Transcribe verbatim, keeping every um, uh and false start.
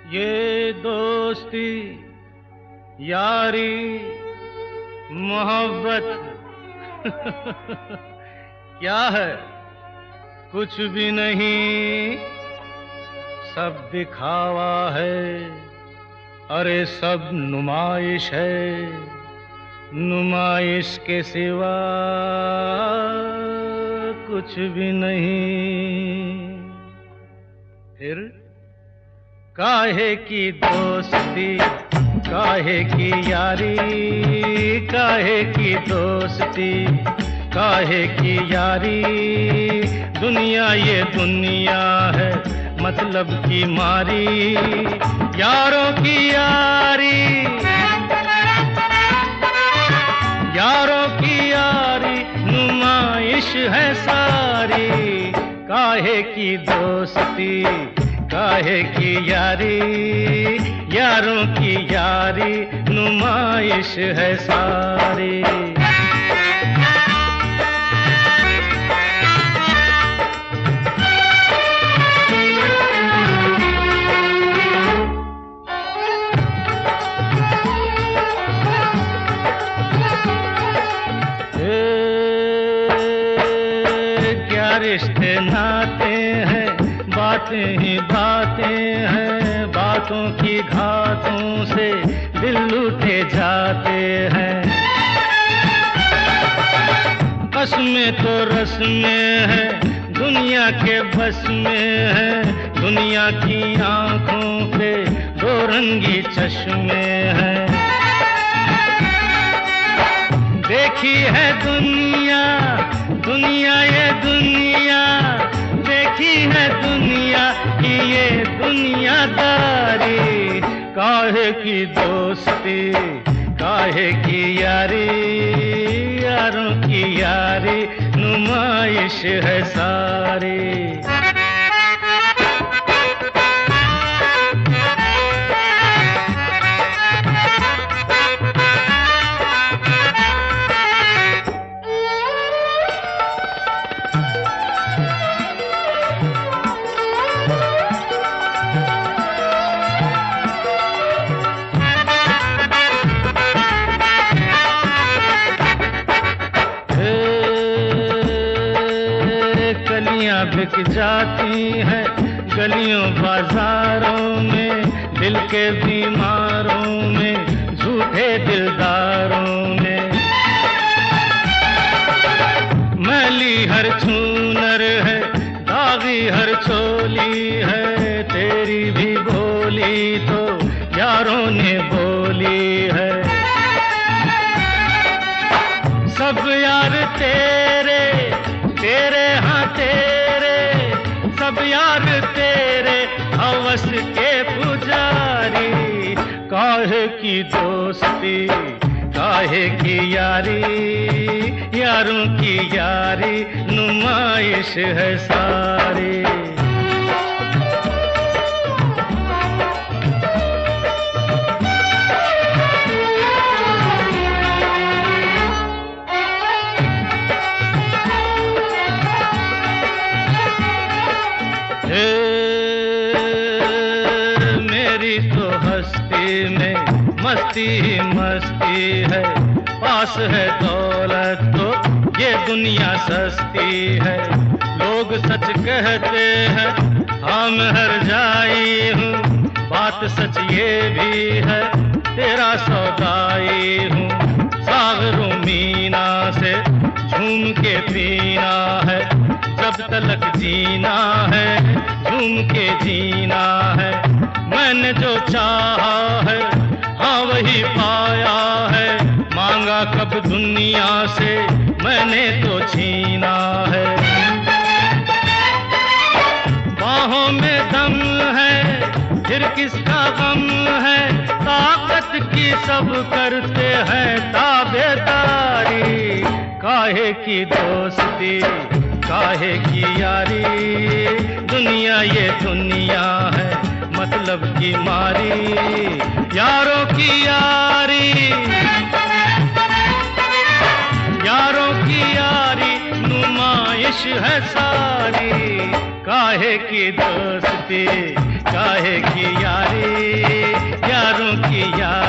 ये दोस्ती यारी मोहब्बत क्या है? कुछ भी नहीं, सब दिखावा है। अरे सब नुमाइश है, नुमाइश के सिवा कुछ भी नहीं। फिर काहे की दोस्ती, काहे की यारी, काहे की दोस्ती, काहे की यारी। दुनिया ये दुनिया है मतलब की मारी, यारों की यारी, यारों की यारी नुमाइश है सारी। काहे की दोस्ती, काहे की यारी, यारों की यारी नुमाइश है सारी। रिश्ते नाते हैं, बातें ही बातें हैं, बातों की घातों से दिल लूटे जाते हैं। कसमें तो रस्में है, दुनिया के बस में है, दुनिया की आंखों पे दो रंगी चश्मे हैं। देखी है दुनिया, दुनिया ये दुनिया, देखी है दुनिया की ये दुनियादारी। काहे की दोस्ती, काहे की यारी, यारों की यारी नुमाइश है सारी। बिक जाती है गलियों बाजारों में, दिल के बीमारों में, झूठे दिलदारों में। मैली हर छूनर है, दागी हर चोली है, तेरी भी बोली तो यारों ने बोली है। सब यार तेरे, तेरे हाँ तेरे, सब यार तेरे हवस के पुजारी। काहे की दोस्ती, काहे की यारी, यारों की यारी नुमाइश है सारी। मेरी तो हस्ती में मस्ती ही मस्ती है, पास है दौलत तो ये दुनिया सस्ती है। लोग सच कहते हैं हाँ मैं हर जाई हूँ, बात सच ये भी है तेरा सौदाई हूँ। सागरों मीना से झूम के पीना है, जब तलक जीना है झूम के जीना है। मैंने जो चाहा है हाँ वही पाया है, मांगा कब दुनिया से मैंने तो छीना है। बाहों में दम है फिर किसका गम है, ताकत की सब करते हैं ताबेदारी। काहे की दोस्ती, काहे की यारी, दुनिया ये दुनिया है मतलब की मारी। यारों की यारी, यारों की यारी नुमाइश है सारी। काहे की दोस्ती काहे की यारी, यारों की यारी।